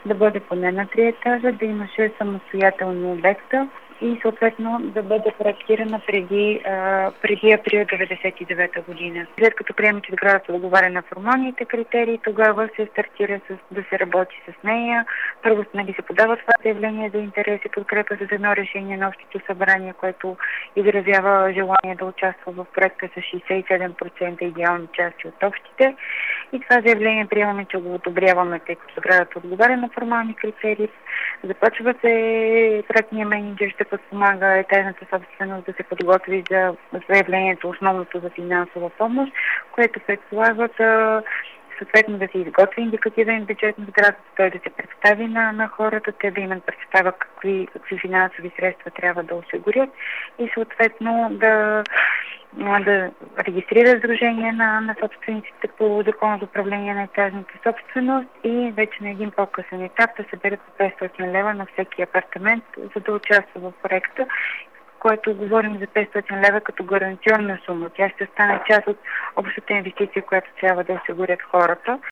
да бъде поне на 3 етажа, да има 6 самостоятелни обекта и съответно да бъде проектирана преди април 1999 година. След като приемем, че сградата отговаря на формалните критерии, тогава се стартира да се работи с нея. Първо се подава това заявление за интерес и подкрепа за едно решение на Общото събрание, което изразява желание да участва в проекта с 67% идеални части от общите. И това заявление приемаме, че го одобряваме, тъй като сградата отговаря на формални критерии. Започва се проектния мениджър, ще подпомага етажната собственост да се подготви за заявлението, основното за финансова помощ, което предполага съответно да се изготви индикативен бюджет на сградата, той да се представи на хората, те да имат представа какви финансови средства трябва да осигурят и съответно да регистрира сдружение на собствениците по Закона за управление на етажната собственост и вече на един по-късен етап да съберат по 500 лева на всеки апартамент, за да участва в проекта, което говорим за 500 лева като гаранционна сума. Тя ще стане част от общата инвестиция, която трябва да осигурят хората.